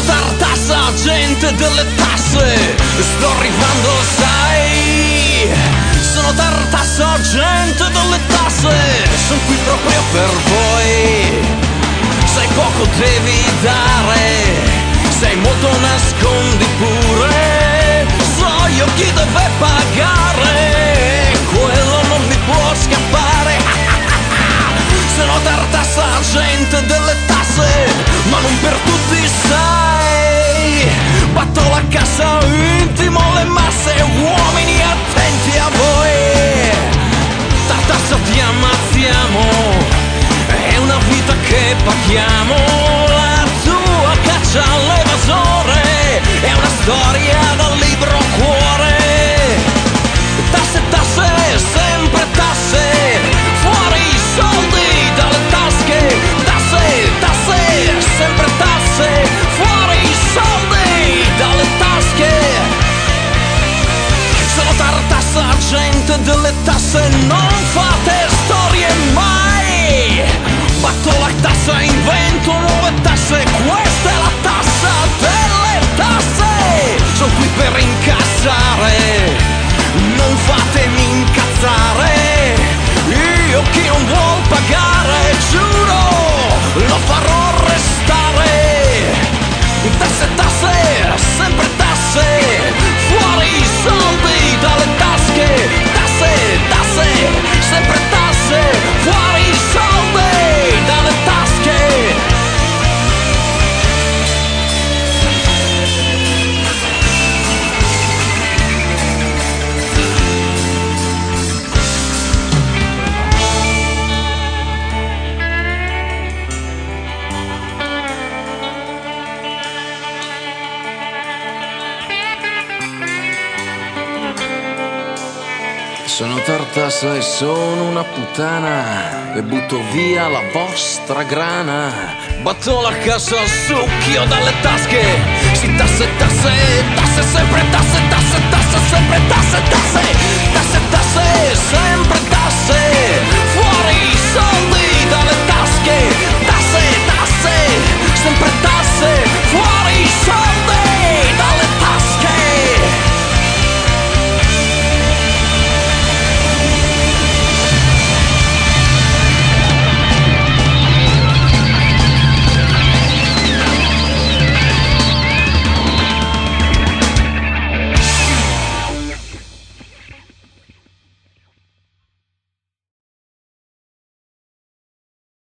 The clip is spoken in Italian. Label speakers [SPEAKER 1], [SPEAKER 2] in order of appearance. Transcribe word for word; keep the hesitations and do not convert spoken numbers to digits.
[SPEAKER 1] tartassa, gente delle tasse. Sto arrivando, sai. Sono tartassa, gente delle tasse. Sono qui proprio per voi. Sai poco devi dare, sei molto nascondi pure. So io chi deve pagare, quello non mi può scappare. Sono tartassa, gente delle tasse, ma non per tutti sai. Batto la cassa, intimo le masse, uomini attenti a voi. Tartassa ti ammazziamo, è una vita che paghiamo. La tua caccia all'evasore è una storia dal libro cuore. Tasse, tasse, sempre tasse, fuori i soldi dalle tasche. Tasse, tasse, sempre tasse, fuori i soldi dalle tasche. Sono tartassa, gente delle tasse, non fate storie mai. Batto la tassa, invento nuove tasse, questa è la tassa delle tasse. Sono qui per incassare, non fatemi incazzare. Io chi non vuol pagare, giuro, lo farò restare. Tasse, tasse, sempre tasse, fuori i soldi dalle tasche. Tasse, tasse, sempre tasse, fuori i soldi dalle tasche. Sono tartassa e sono una puttana e butto via la vostra grana. Batto la cassa, succhio dalle tasche. Si tasse, tasse,